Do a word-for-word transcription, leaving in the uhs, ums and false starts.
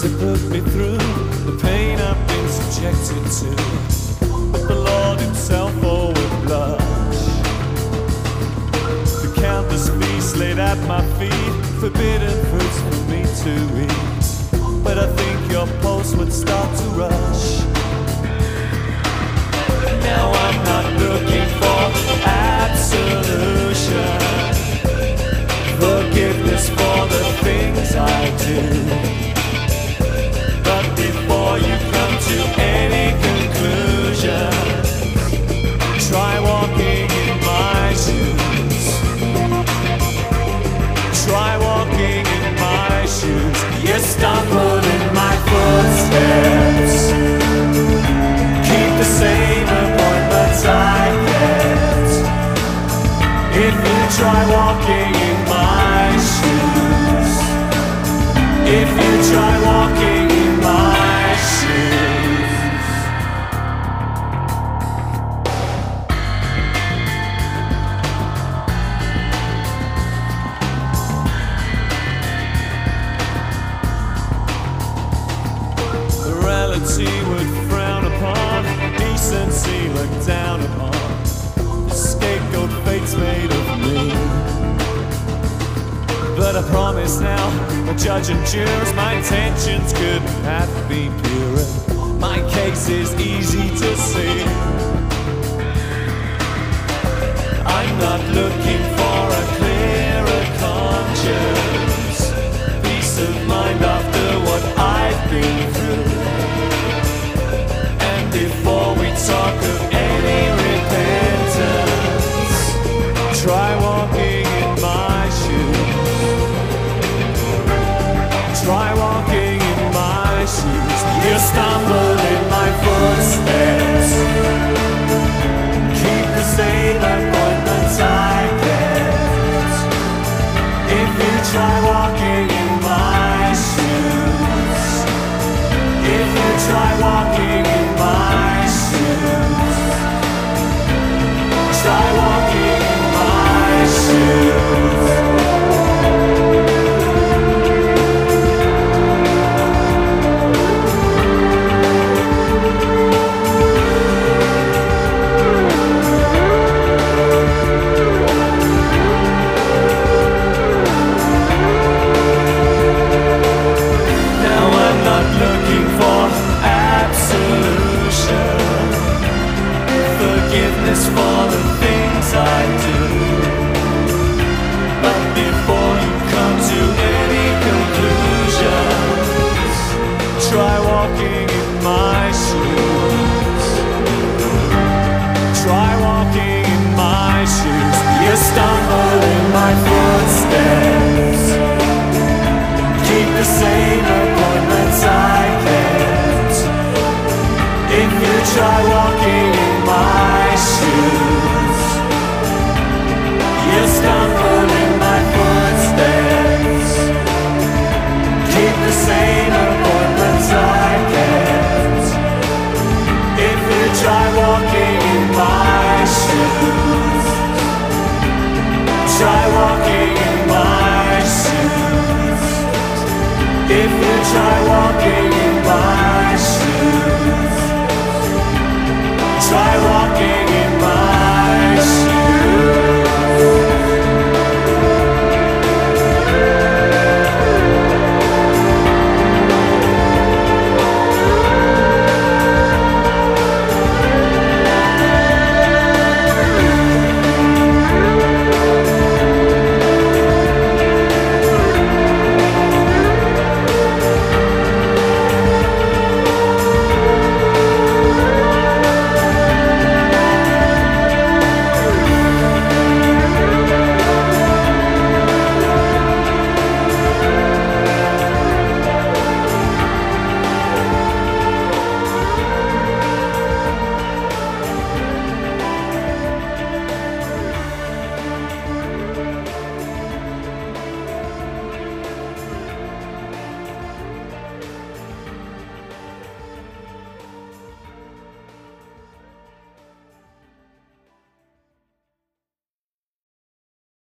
they put me through, the pain I've been subjected to. But the Lord himself, oh, would blush. The countless feasts laid at my feet, forbidden fruits for me to eat. But I think your pulse would start to rush. Now I'm not looking for absolution, forgiveness for the things I do. But before you come to any conclusion, try walking in my shoes. Try walking in my shoes. You stumble in my footsteps, keep the same appointments I kept. If you try walking in my shoes, if you try walking in my shoes. Morality would frown upon, decency looked down upon. The scapegoat fate's made of me. But I promise now, the judge and jurors, my intentions couldn't have been purer. My case is easy to see. I'm not looking for a clearer conscience, peace of mind after what I've been through. And before we talk of any repentance, try walking in my shoes. Try walking in my shoes. You stumble in my footsteps, keep the same appointments I kept. If you try walking in my shoes, if you try walking in my shoes, try walking in my shoes. For the things I do. But before you come to any conclusions, try walking in my shoes. Try walking in my shoes. You stumble in my footsteps, keep the same appointments I kept. If you try walking in my shoes, you stumble in my footsteps, keep the same appointments I kept. If you try walking in my shoes, try walking in my shoes. If you try walking in my